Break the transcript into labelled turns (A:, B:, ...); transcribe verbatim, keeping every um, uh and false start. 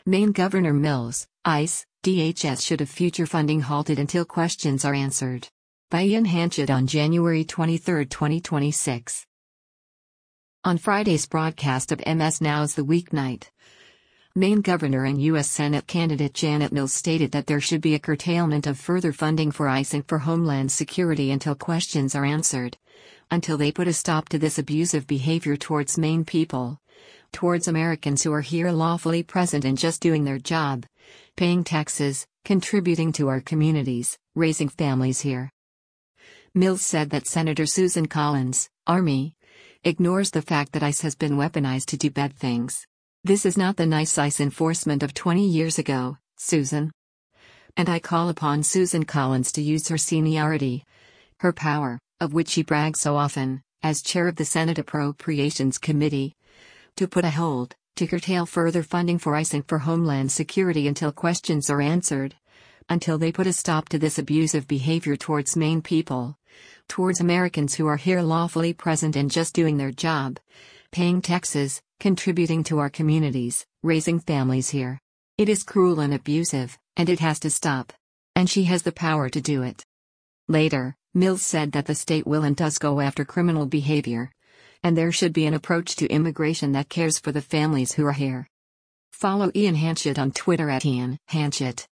A: Maine Governor Mills, ICE, D H S should have future funding halted until questions are answered. By Ian Hanchett on January twenty-third, twenty twenty-six. On Friday's broadcast of M S Now's The Weeknight, Maine Governor and U S Senate candidate Janet Mills stated that there should be a curtailment of further funding for ICE and for Homeland Security until questions are answered. Until they put a stop to this abusive behavior towards Maine people. Towards Americans who are here lawfully present and just doing their job. Paying taxes, contributing to our communities, raising families here. Mills said that Senator Susan Collins, Army, ignores the fact that ICE has been weaponized to do bad things. This is not the nice ICE enforcement of twenty years ago, Susan. And I call upon Susan Collins to use her seniority, her power, of which she brags so often, as chair of the Senate Appropriations Committee, to put a hold, to curtail further funding for ICE and for Homeland Security until questions are answered. Until they put a stop to this abusive behavior towards Maine people. Towards Americans who are here lawfully present and just doing their job. Paying taxes, contributing to our communities, raising families here. It is cruel and abusive, and it has to stop. And she has the power to do it. Later, Mills said that the state will and does go after criminal behavior. And there should be an approach to immigration that cares for the families who are here. Follow Ian Hanchett on Twitter at Ian Hanchett.